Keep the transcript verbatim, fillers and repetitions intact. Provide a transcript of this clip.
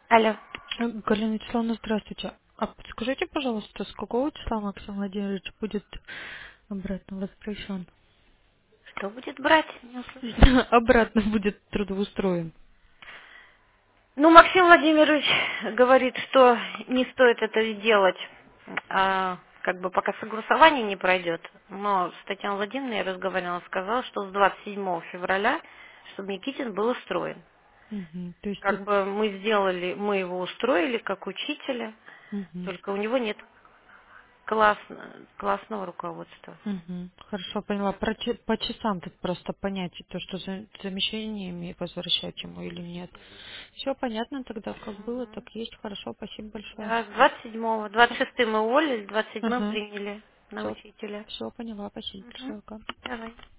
Алло. Э, Галина Вячеславовна, здравствуйте. А подскажите, пожалуйста, с какого числа Максим Владимирович будет обратно возвращен? Что будет брать? Не услышала. Обратно будет трудоустроен. Ну, Максим Владимирович говорит, что не стоит это делать, а, как бы пока согласование не пройдет. Но с Татьяной Владимировной я разговаривала, сказала, что с двадцать седьмого февраля, чтобы Никитин был устроен. Мгм. То есть Как тут... бы мы сделали, мы его устроили как учителя, Мгм. только у него нет классно- классного руководства. Мгм. Хорошо, поняла. Про че- по часам тут просто понять, то, что за замещениями возвращать ему или нет. Все понятно тогда, как было, так есть. Хорошо, спасибо большое. Да, с двадцать седьмого, двадцать шестым мы уволились, двадцать седьмым Ага. приняли на Все, учителя. все поняла, спасибо Мгм. большое. Ага. Давай.